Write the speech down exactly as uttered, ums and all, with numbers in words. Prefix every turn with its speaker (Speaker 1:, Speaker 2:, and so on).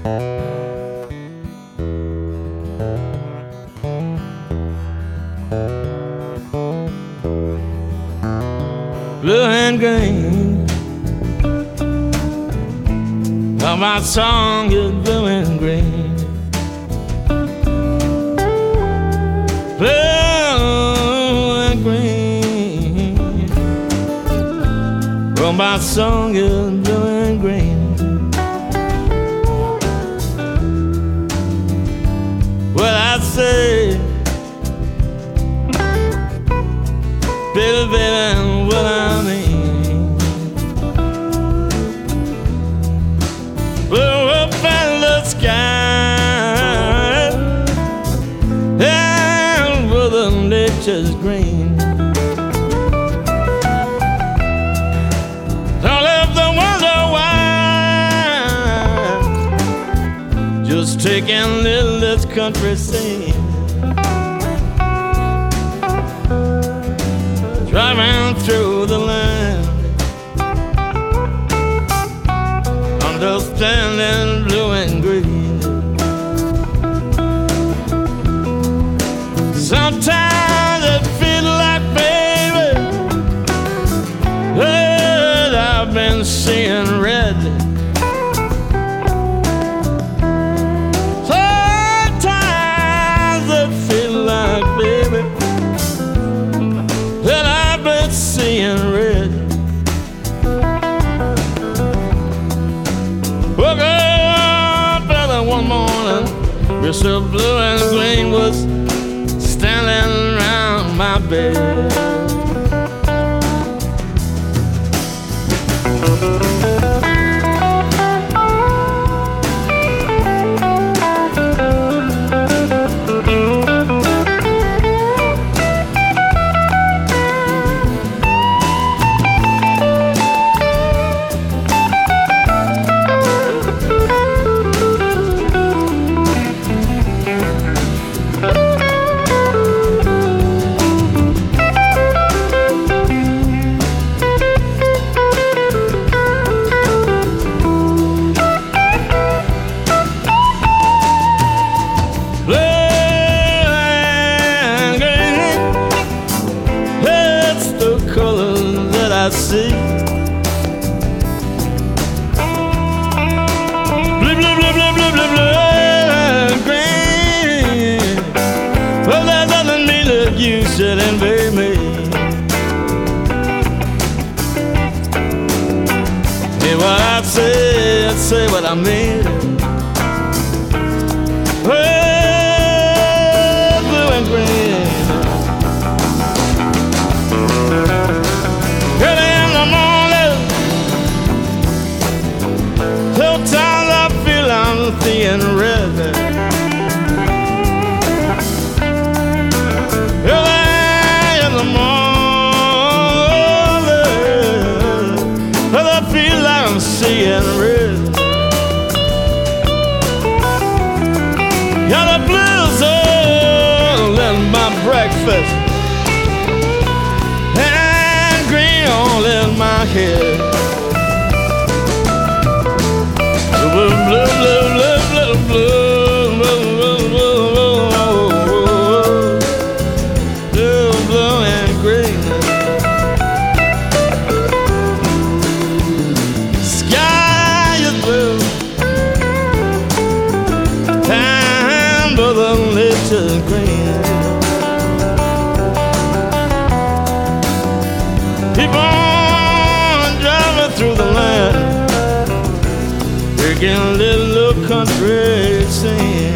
Speaker 1: Blue and green, oh, my song is blue and green. Blue and green, oh, my song is blue and green. Well, I say, baby, baby, what I mean. Blue up in the sky, and Mother Nature's green. Don't ever wonder why, just taking little this country scene. Driving through the land, understanding blue and green. Sometimes it feels like, baby, that I've been seeing red. Sometimes it feels like, baby, that I've been seeing red. Woke up early one morning, Mister Blue and Green was standing around my bed. I see blue, blue, blue, blue, blue, blue, blue and green. Well, that doesn't mean that you should envy me. Hear what I say, I say what I mean. Well, blue and green. Seeing red. Early in the morning, well, I feel like I'm seeing red. Got a blues all in my breakfast, and green all in my head. Blue, blue, blue, blue, blue, blue, blue, blue, blue and green. Sky is blue, and Mother Nature's green. Keep on driving through the land, in a little country scene.